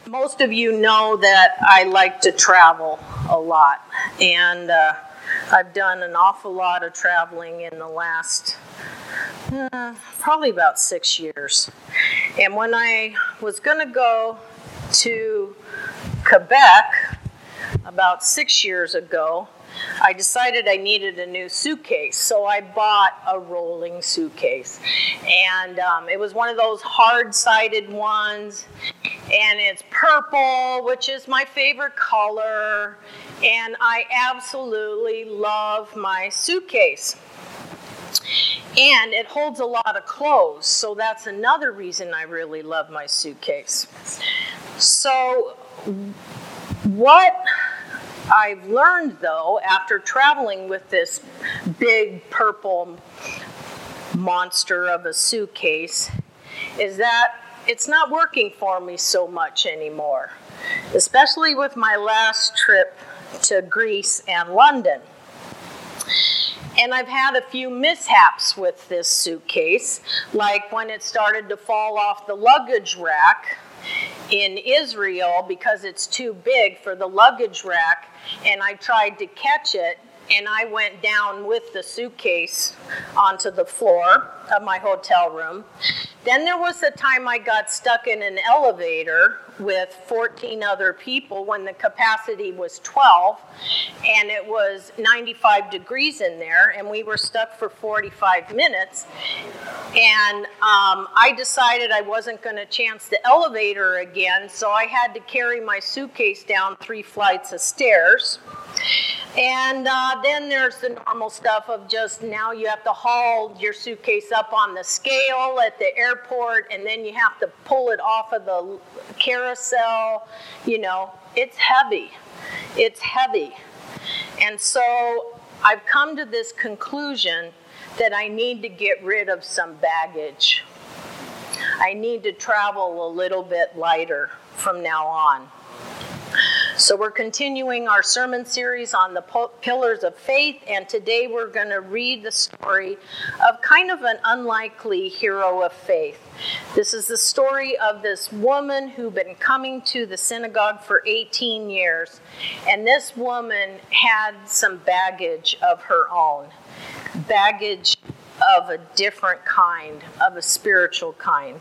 Most of you know that I like to travel a lot, and I've done an awful lot of traveling in the last probably about 6 years. And when I was going to go to Quebec about 6 years ago, I decided I needed a new suitcase, so I bought a rolling suitcase. And it was one of those hard-sided ones, and it's purple, which is my favorite color, and I absolutely love my suitcase. And it holds a lot of clothes, so that's another reason I really love my suitcase. So what I've learned, though, after traveling with this big purple monster of a suitcase, is that it's not working for me so much anymore, especially with my last trip to Greece and London. And I've had a few mishaps with this suitcase, like when it started to fall off the luggage rack in Israel because it's too big for the luggage rack, and I tried to catch it, and I went down with the suitcase onto the floor of my hotel room. Then there was the time I got stuck in an elevator with 14 other people when the capacity was 12, and it was 95 degrees in there, and we were stuck for 45 minutes. And I decided I wasn't going to chance the elevator again, so I had to carry my suitcase down 3 flights of stairs. And then there's the normal stuff of just now you have to haul your suitcase up on the scale at the airport, and then you have to pull it off of the carousel. You know, it's heavy. It's heavy. And so I've come to this conclusion that I need to get rid of some baggage. I need to travel a little bit lighter from now on. So we're continuing our sermon series on the pillars of faith, and today we're going to read the story of kind of an unlikely hero of faith. This is the story of this woman who'd been coming to the synagogue for 18 years, and this woman had some baggage of her own, baggage of a different kind, of a spiritual kind.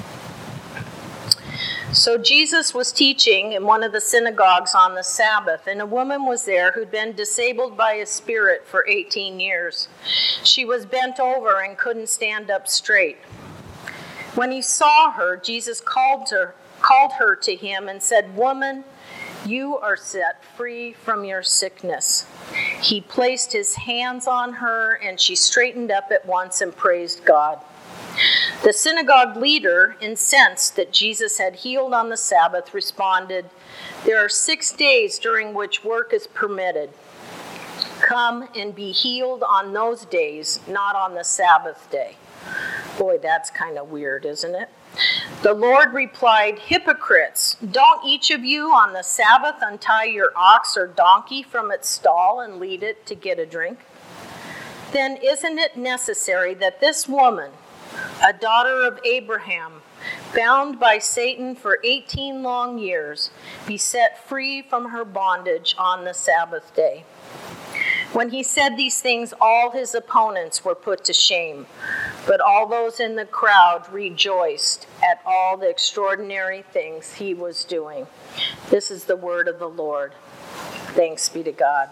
So Jesus was teaching in one of the synagogues on the Sabbath, and a woman was there who'd been disabled by a spirit for 18 years. She was bent over and couldn't stand up straight. When he saw her, Jesus called her to him and said, "Woman, you are set free from your sickness." He placed his hands on her, and she straightened up at once and praised God. The synagogue leader, incensed that Jesus had healed on the Sabbath, responded, "There are 6 days during which work is permitted. Come and be healed on those days, not on the Sabbath day." Boy, that's kind of weird, isn't it? The Lord replied, "Hypocrites, don't each of you on the Sabbath untie your ox or donkey from its stall and lead it to get a drink? Then isn't it necessary that this woman, a daughter of Abraham, bound by Satan for 18 long years, be set free from her bondage on the Sabbath day?" When he said these things, all his opponents were put to shame, but all those in the crowd rejoiced at all the extraordinary things he was doing. This is the word of the Lord. Thanks be to God.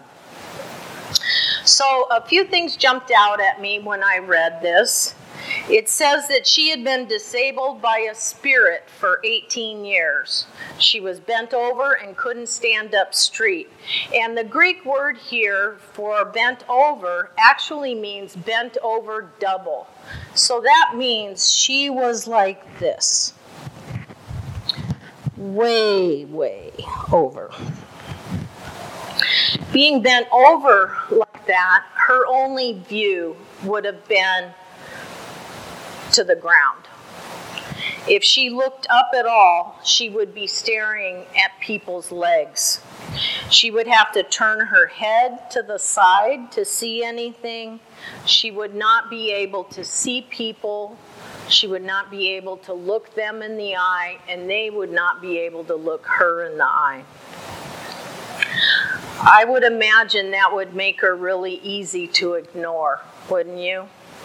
So a few things jumped out at me when I read this. It says that she had been disabled by a spirit for 18 years. She was bent over and couldn't stand up straight. And the Greek word here for bent over actually means bent over double. So that means she was like this. Way, way over. Being bent over like that, her only view would have been to the ground. If she looked up at all, she would be staring at people's legs. She would have to turn her head to the side to see anything. She would not be able to see people. She would not be able to look them in the eye, and they would not be able to look her in the eye. I would imagine that would make her really easy to ignore, wouldn't you?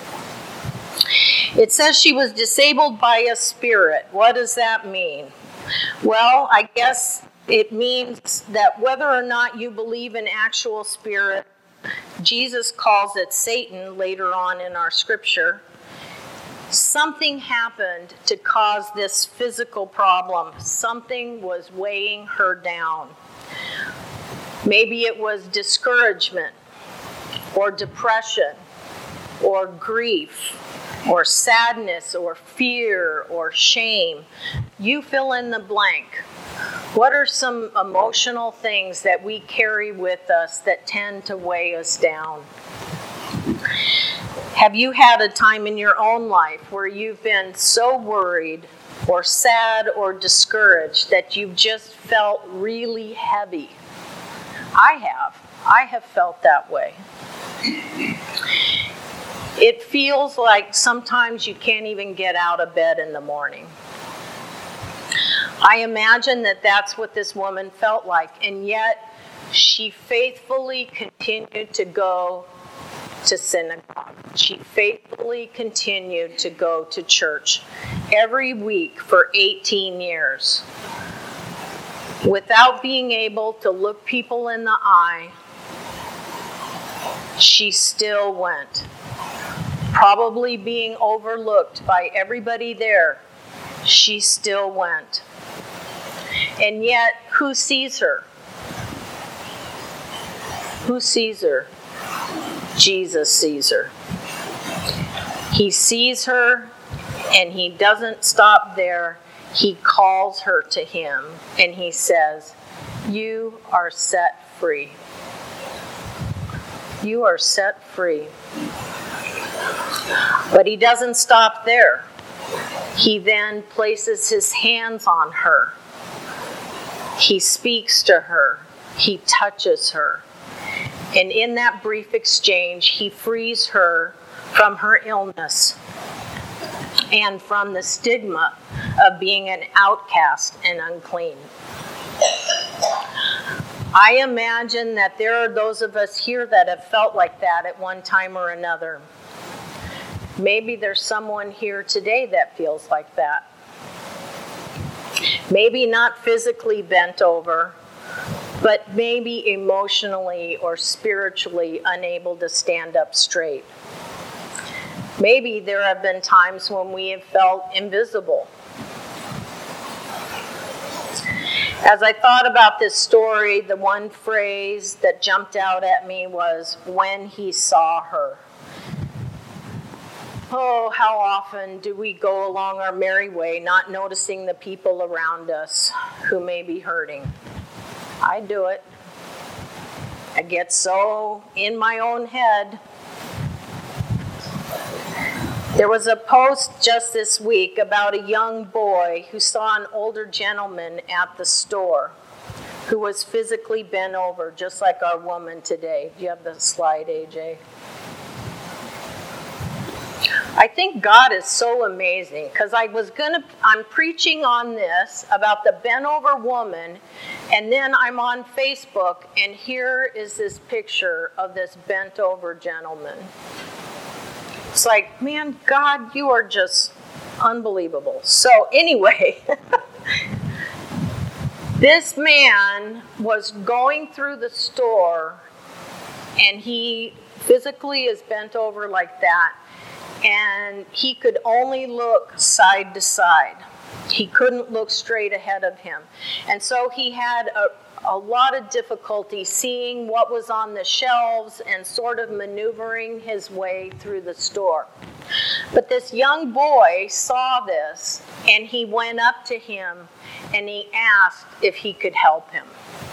It says she was disabled by a spirit. What does that mean? Well, I guess it means that whether or not you believe in actual spirit, Jesus calls it Satan later on in our scripture, something happened to cause this physical problem. Something was weighing her down. Maybe it was discouragement, or depression, or grief, or sadness, or fear, or shame. You fill in the blank. What are some emotional things that we carry with us that tend to weigh us down? Have you had a time in your own life where you've been so worried or sad or discouraged that you've just felt really heavy? I have felt that way. It feels like sometimes you can't even get out of bed in the morning. I imagine that that's what this woman felt like, and yet she faithfully continued to go to synagogue. She faithfully continued to go to church every week for 18 years. Without being able to look people in the eye, she still went. Probably being overlooked by everybody there, she still went. And yet, who sees her? Who sees her? Jesus sees her. He sees her, and he doesn't stop there. He calls her to him, and he says, "You are set free. You are set free." But he doesn't stop there. He then places his hands on her. He speaks to her. He touches her. And in that brief exchange, he frees her from her illness and from the stigma of being an outcast and unclean. I imagine that there are those of us here that have felt like that at one time or another. Maybe there's someone here today that feels like that. Maybe not physically bent over, but maybe emotionally or spiritually unable to stand up straight. Maybe there have been times when we have felt invisible. As I thought about this story, the one phrase that jumped out at me was, "when he saw her." Oh, how often do we go along our merry way, not noticing the people around us who may be hurting? I do it. I get so in my own head. There was a post just this week about a young boy who saw an older gentleman at the store who was physically bent over, just like our woman today. Do you have the slide, AJ? I think God is so amazing, because I'm preaching on this about the bent over woman, and then I'm on Facebook, and here is this picture of this bent over gentleman. It's like, man, God, you are just unbelievable. So anyway, this man was going through the store, and he physically is bent over like that. And he could only look side to side. He couldn't look straight ahead of him. And so he had a lot of difficulty seeing what was on the shelves and sort of maneuvering his way through the store. But this young boy saw this, and he went up to him, and he asked if he could help him.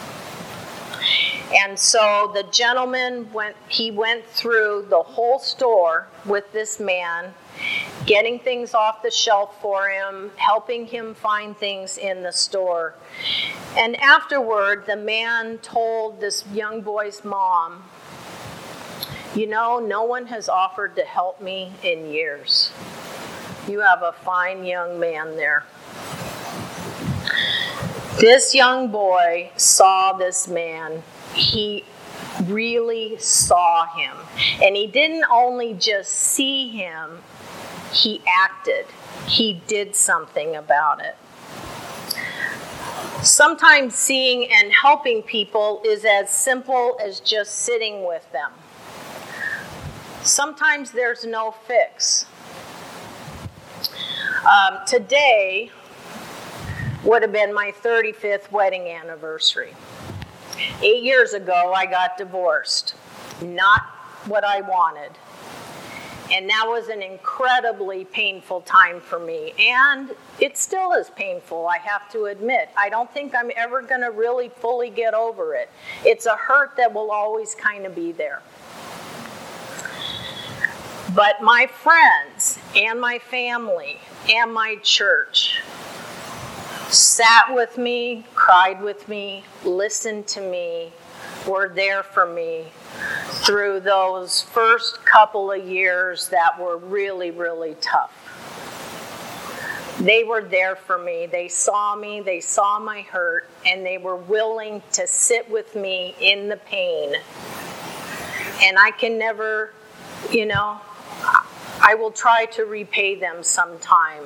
And so the gentleman went through the whole store with this man, getting things off the shelf for him, helping him find things in the store. And afterward, the man told this young boy's mom, "You know, no one has offered to help me in years. You have a fine young man there. This young boy saw this man. He really saw him. And he didn't only just see him, he acted. He did something about it. Sometimes seeing and helping people is as simple as just sitting with them. Sometimes there's no fix. Today would have been my 35th wedding anniversary. 8 years ago, I got divorced. Not what I wanted. And that was an incredibly painful time for me. And it still is painful, I have to admit. I don't think I'm ever going to really fully get over it. It's a hurt that will always kind of be there. But my friends and my family and my church sat with me, cried with me, listened to me, were there for me through those first couple of years that were really, really tough. They were there for me. They saw my hurt, and they were willing to sit with me in the pain. And I can never, I will try to repay them sometime.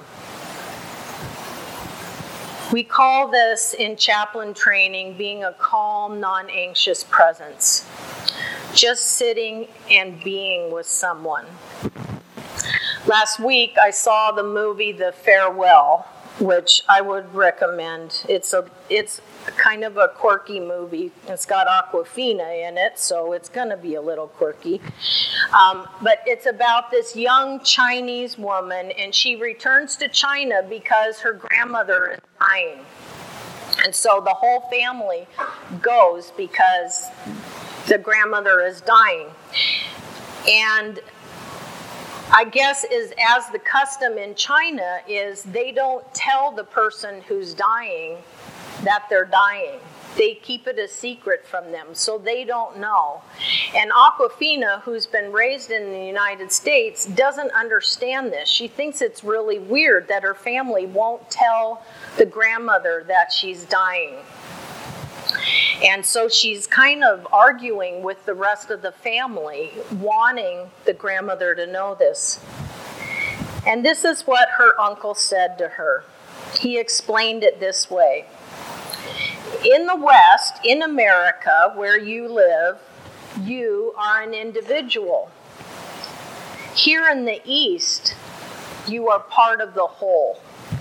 We call this in chaplain training being a calm, non-anxious presence. Just sitting and being with someone. Last week I saw the movie The Farewell, which I would recommend. It's kind of a quirky movie. It's got Awkwafina in it, so it's going to be a little quirky. But it's about this young Chinese woman, and she returns to China because her grandmother is dying. And so the whole family goes because the grandmother is dying. And I guess as the custom in China is they don't tell the person who's dying that they're dying. They keep it a secret from them, so they don't know. And Awkwafina, who's been raised in the United States, doesn't understand this. She thinks it's really weird that her family won't tell the grandmother that she's dying. And so she's kind of arguing with the rest of the family, wanting the grandmother to know this. And this is what her uncle said to her. He explained it this way. In the West, in America, where you live, you are an individual. Here in the East, you are part of the whole.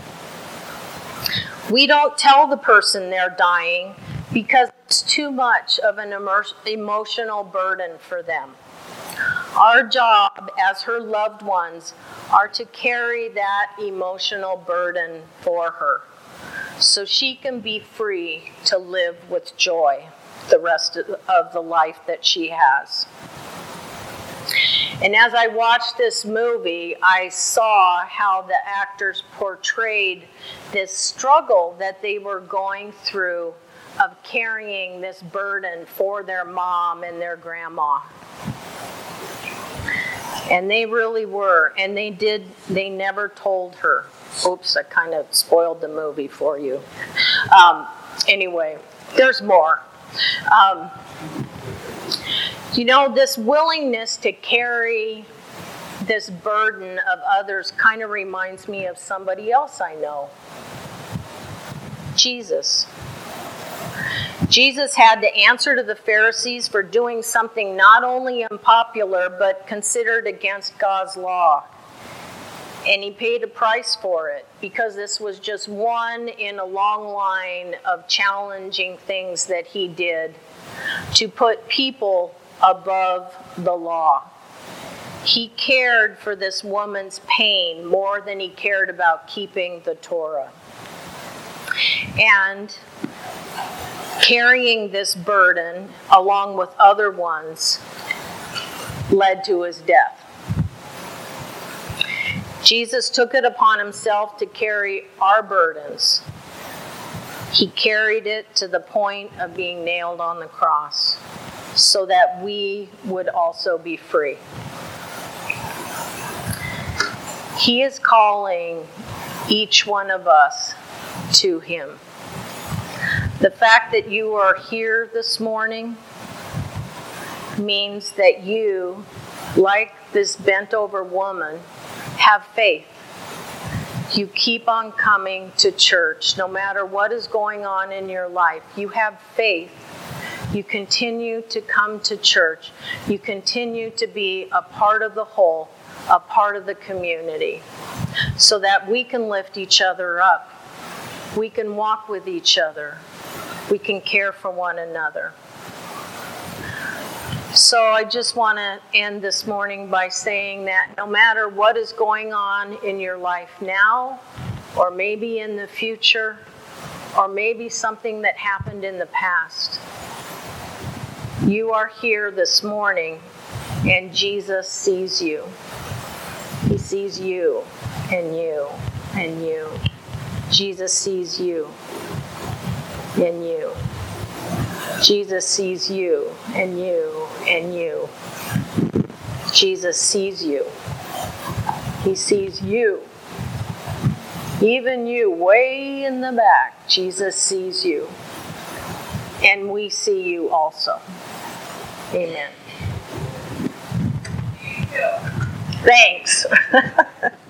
We don't tell the person they're dying because it's too much of an emotional burden for them. Our job as her loved ones are to carry that emotional burden for her so she can be free to live with joy the rest of the life that she has. And as I watched this movie, I saw how the actors portrayed this struggle that they were going through of carrying this burden for their mom and their grandma. And they really were, and they never told her. Oops, I kind of spoiled the movie for you. Anyway, there's more. This willingness to carry this burden of others kind of reminds me of somebody else I know. Jesus. Jesus had to answer to the Pharisees for doing something not only unpopular, but considered against God's law. And he paid a price for it, because this was just one in a long line of challenging things that he did to put people above the law. He cared for this woman's pain more than he cared about keeping the Torah. And carrying this burden, along with other ones, led to his death. Jesus took it upon himself to carry our burdens. He carried it to the point of being nailed on the cross so that we would also be free. He is calling each one of us to Him. The fact that you are here this morning means that you, like this bent-over woman, have faith. You keep on coming to church. No matter what is going on in your life, you have faith. You continue to come to church. You continue to be a part of the whole, a part of the community, so that we can lift each other up. We can walk with each other. We can care for one another. So I just want to end this morning by saying that no matter what is going on in your life now, or maybe in the future, or maybe something that happened in the past, you are here this morning and Jesus sees you. He sees you and you and you. Jesus sees you and you. Jesus sees you and you and you. Jesus sees you. He sees you. Even you way in the back, Jesus sees you. And we see you also. Amen. Thanks.